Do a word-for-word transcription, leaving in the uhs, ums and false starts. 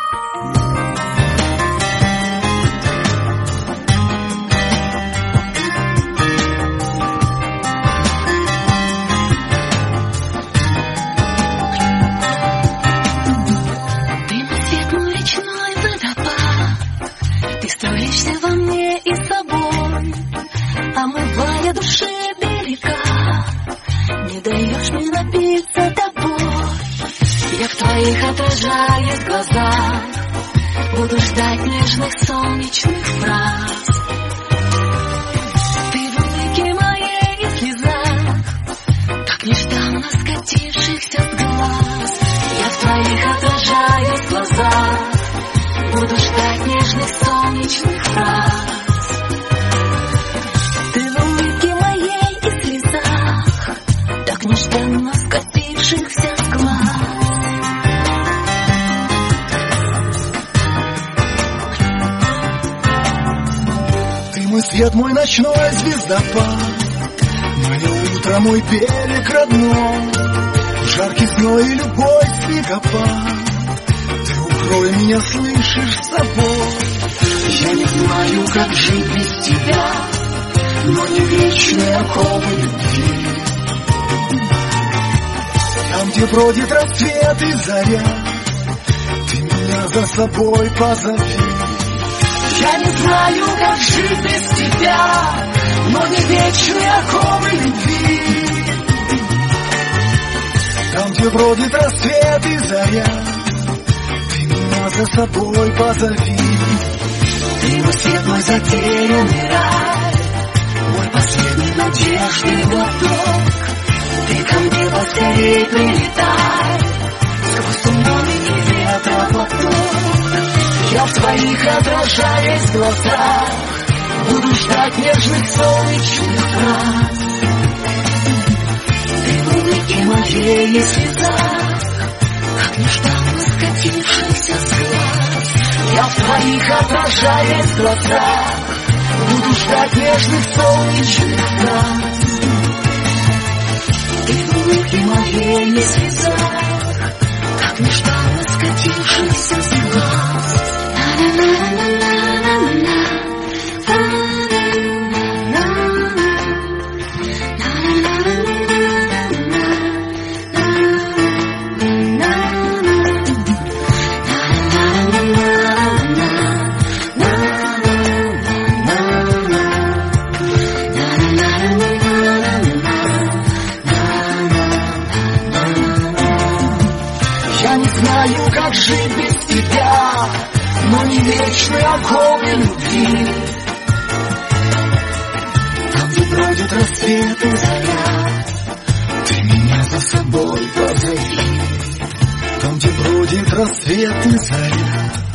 Омывая души берега, не даешь мне напиться тобой. Я в твоих отражаюсь глазах, буду ждать нежных солнечных фраз. Ты в улыбке моей и слезах, как нежданно скатившихся с глаз. Я в твоих отражаюсь глазах, буду ждать нежных солнечных фраз. Нежданно скопившихся с глаз. Ты мой свет, мой ночной звездопад, мое утро, мой берег родной, жаркий зной и любой снегопад. Ты укрой меня, слышишь, с собой. Я не знаю, как жить без тебя, но не вечные оковы любви. Там, где бродит рассвет и заря, ты меня за собой позови. Я не знаю, как жить без тебя, но не вечные оковы любви. Там, где бродит рассвет и заря, ты меня за собой позови. Ты мой свет, мой затерянный рай, мой последний надежды глоток. Ты ко мне поскорей прилетай, сквозь туманы и ветропоток. Я в твоих отражаясь глазах, буду ждать нежных солнечных фраз. Ты в улыбке моей и слезах, как нежданно скатившихся с глаз. Я в твоих отражаясь глазах, буду ждать нежных солнечных фраз. Ты в улыбке моей и слезах, как нежданно скатившихся с глаз. Я не знаю, как жить без тебя, но не вечные оковы любви. Там, где бродит рассвет и заря, ты меня за собой позови. Там, где бродит рассвет и заря,